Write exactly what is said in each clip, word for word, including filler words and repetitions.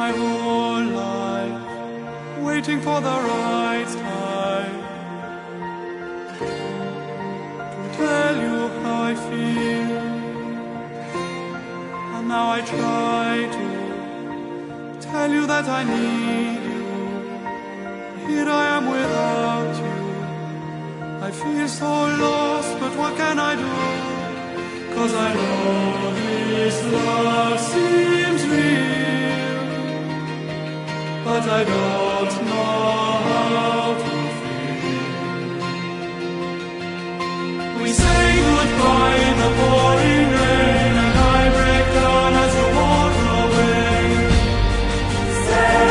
my whole life, waiting for the right time to tell you how I feel. And now I try to tell you that I need you. Here I am without you. I feel so lost, but what can I do? 'Cause I know this love seems real, but I don't know how to feel. We say goodbye in the pouring rain, and I break down as you walk away. Stay,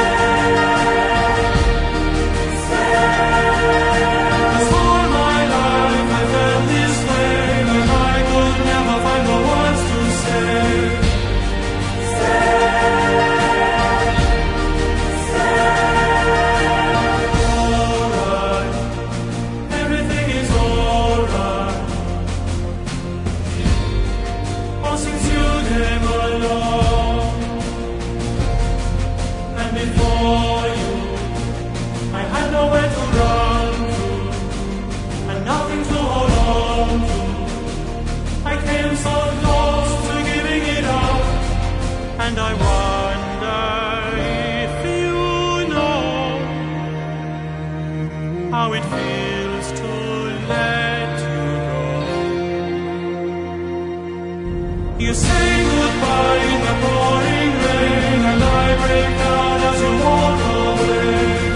stay. 'Cause all my life I felt this way, and I could never find the words to say. And I wonder if you know how it feels to let you go. You say goodbye in the pouring rain, and I break down as you walk away.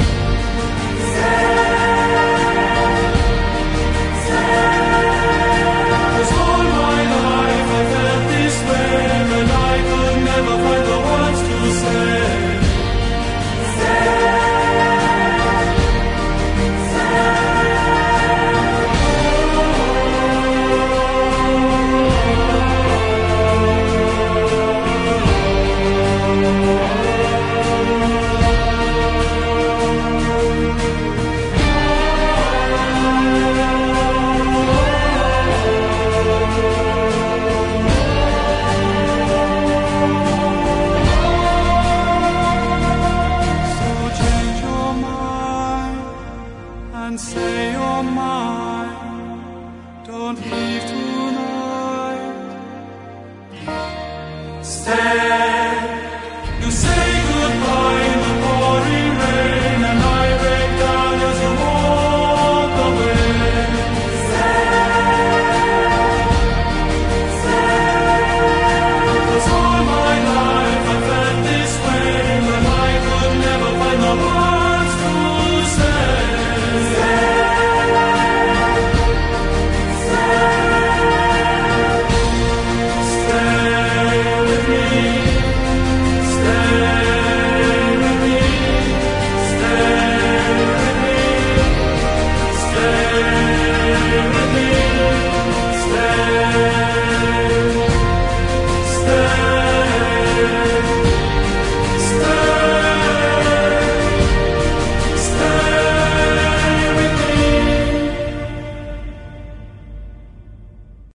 And say you're mine, don't leave tonight. Stay.